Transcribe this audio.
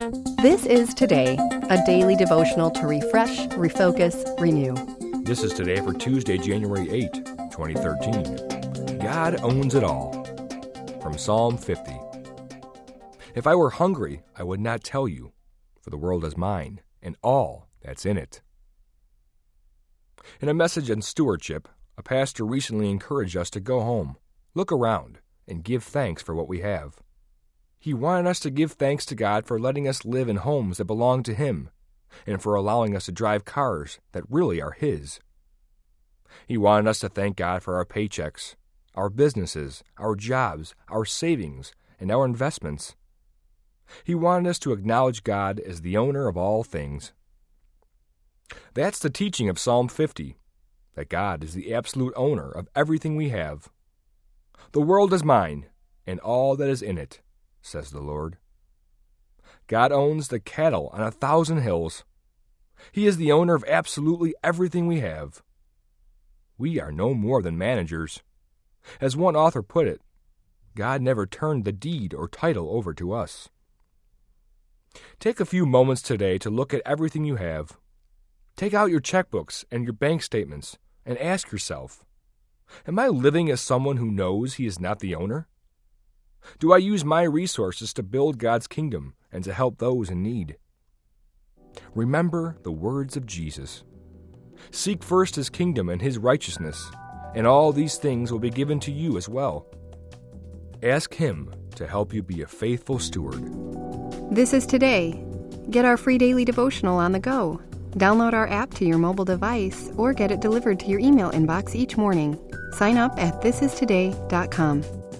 This is Today, a daily devotional to refresh, refocus, renew. This is Today for Tuesday, January 8, 2013. God owns it all. From Psalm 50. If I were hungry, I would not tell you, for the world is mine, and all that's in it. In a message on stewardship, a pastor recently encouraged us to go home, look around, and give thanks for what we have. He wanted us to give thanks to God for letting us live in homes that belong to Him, and for allowing us to drive cars that really are His. He wanted us to thank God for our paychecks, our businesses, our jobs, our savings, and our investments. He wanted us to acknowledge God as the owner of all things. That's the teaching of Psalm 50, that God is the absolute owner of everything we have. The world is mine, and all that is in it, says the Lord. God owns the cattle on 1,000 hills. He is the owner of absolutely everything we have. We are no more than managers. As one author put it, God never turned the deed or title over to us. Take a few moments today to look at everything you have. Take out your checkbooks and your bank statements and ask yourself, am I living as someone who knows He is not the owner? Do I use my resources to build God's kingdom and to help those in need? Remember the words of Jesus. Seek first His kingdom and His righteousness, and all these things will be given to you as well. Ask Him to help you be a faithful steward. This is Today. Get our free daily devotional on the go. Download our app to your mobile device or get it delivered to your email inbox each morning. Sign up at thisistoday.com.